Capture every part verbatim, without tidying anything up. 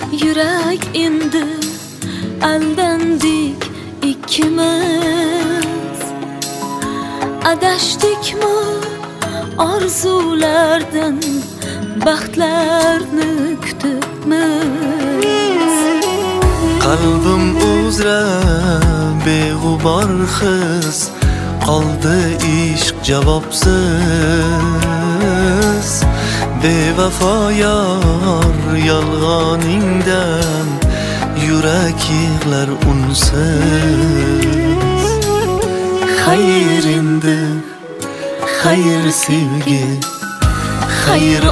Yürek indi, aldandik ikimiz. Adashdikmi orzulardan, baxtlarni kutibmiz. Qalbim uzra beg'ubor his, qoldi ishq javobsiz. Bevafo yor yolg'oningdan, yurak yig'lar unsiz. Xayr endi, xayr sevgi, xayr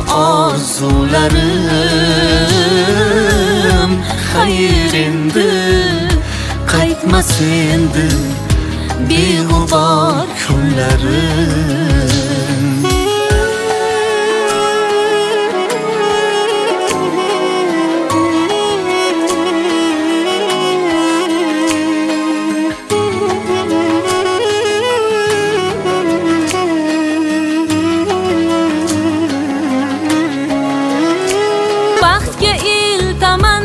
orzularim. Xayr endi, qaytmas endi beg'ubor kunlarim. Baxtga iltaman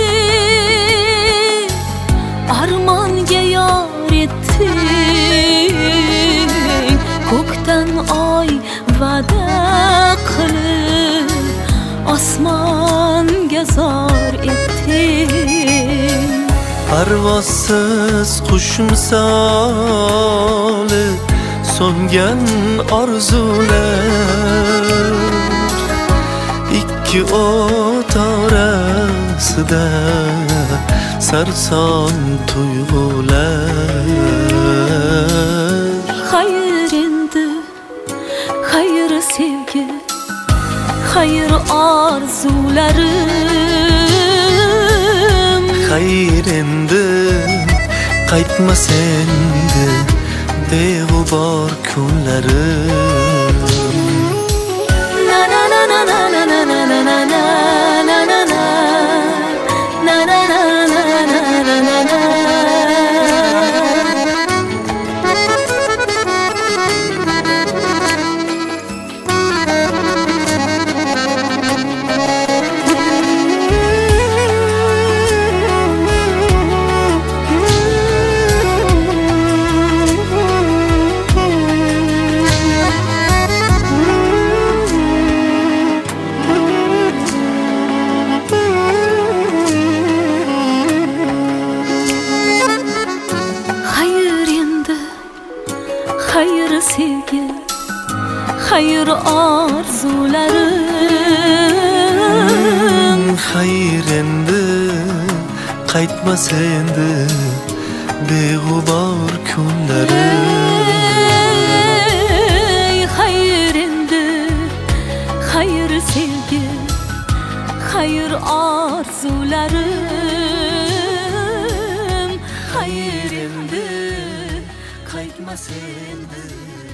deb armonga yor etding. Ko'kdan oy va'da qilib osmonga zor etding. Parvozsiz qush misoli so'ngan orzular, ikki o't orasida sarson tuyg'ular. Xayr endi, xayr sevgi, xayr orzularim. Xayr endi, qaytmas endi beg'ubor kunlarim. Na na na na na na na na na na na na na na na na na na na. Xayr sevgi, xayr orzularim. Xayr endi, qaytmas endi beg'ubor kunlarim. Xayr endi, xayr sevgi, xayr orzularim. Xayr endi, qaytmas endi